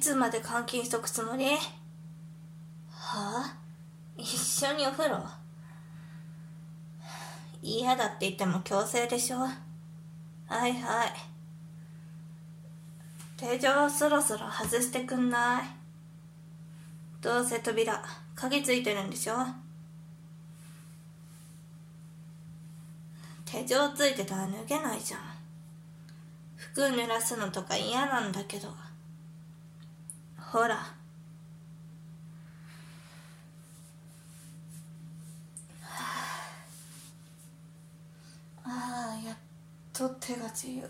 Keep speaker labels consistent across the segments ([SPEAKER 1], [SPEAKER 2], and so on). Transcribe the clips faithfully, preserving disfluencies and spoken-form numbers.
[SPEAKER 1] つまで監禁しとくつもり？はあ？一緒にお風呂？嫌だって言っても強制でしょ。はいはい。手錠そろそろ外してくんない？どうせ扉鍵ついてるんでしょ。手錠ついてたら脱げないじゃん。服濡らすのとか嫌なんだけど。ほら。ああ、やっと手が自由。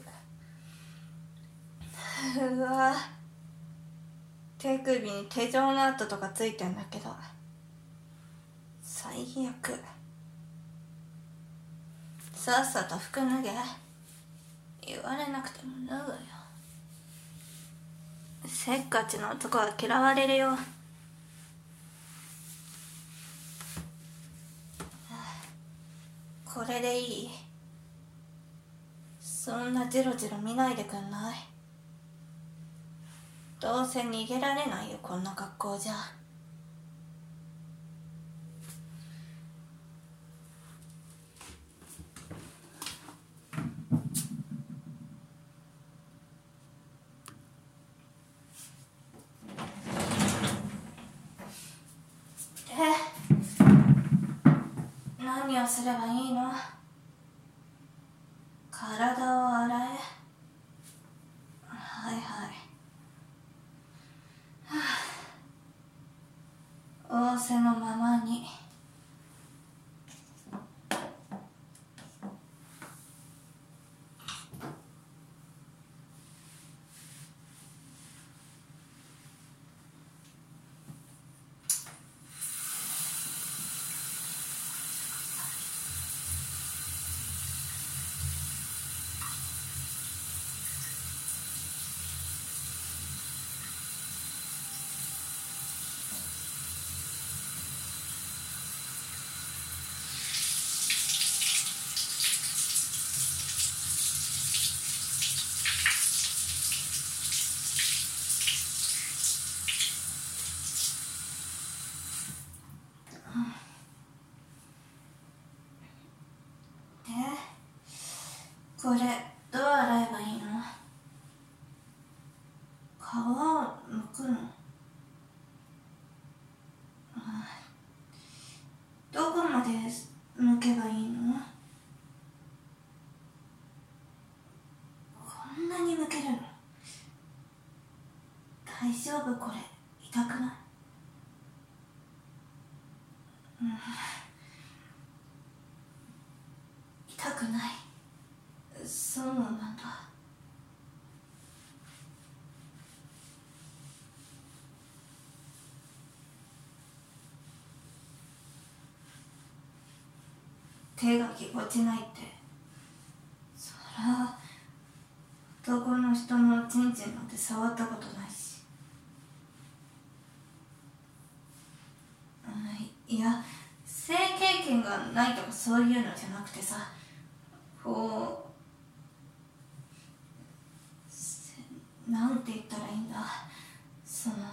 [SPEAKER 1] うわ、手首に手錠の跡とかついてんだけど、最悪。さっさと服脱げ。言われなくても脱ぐよ。せっかちの男は嫌われるよ。これでいい？そんなジロジロ見ないでくんない？どうせ逃げられないよ、こんな格好じゃ。何をすればいいの？体を洗え。はいはい。はあ、仰せのままに。これどう洗えばいいの？皮をむくの？どこまでむけばいいの？こんなにむけるの？大丈夫？これ痛くない？うん、痛くない。そうなんだ。手がぎこちないって、そりゃ男の人のチンチンなんて触ったことないし。いや、性経験がないとかそういうのじゃなくてさ、こう、なんて言ったらいいんだ、その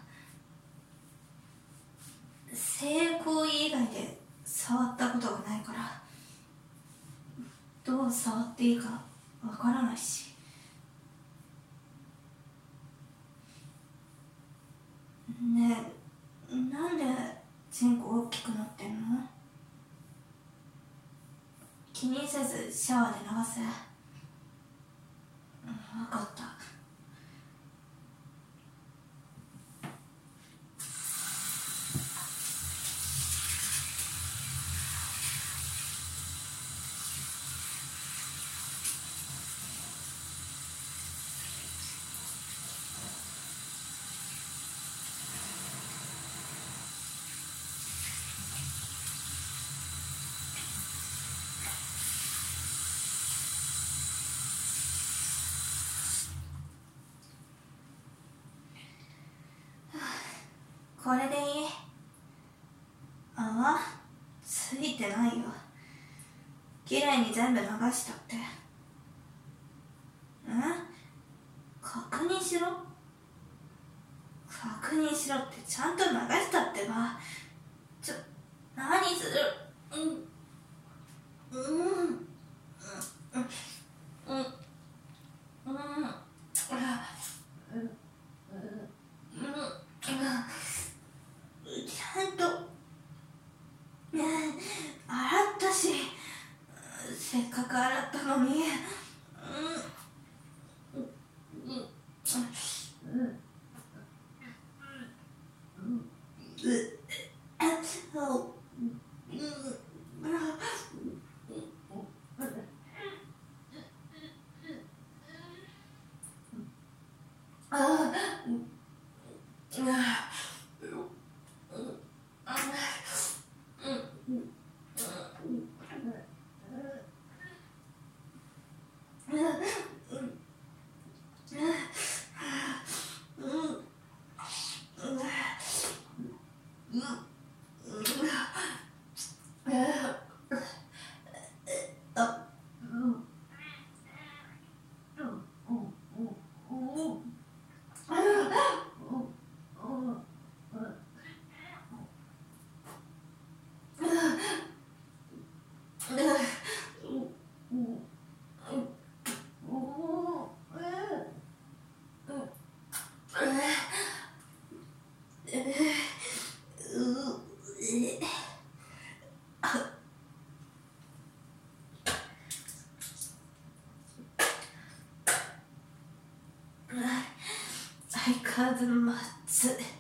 [SPEAKER 1] 性行為以外で触ったことがないから、どう触っていいかわからないし。ねえ、なんでチンコ大きくなってんの？気にせずシャワーで流せ。分かった。これでいい？泡ついてないよ。きれいに全部流したって。ん？確認しろ。 確認しろってちゃんと流したってば。ちょ、何する。うんうんうんうんうんちゃんと洗ったし、せっかく洗ったのに。相変わらずまずい。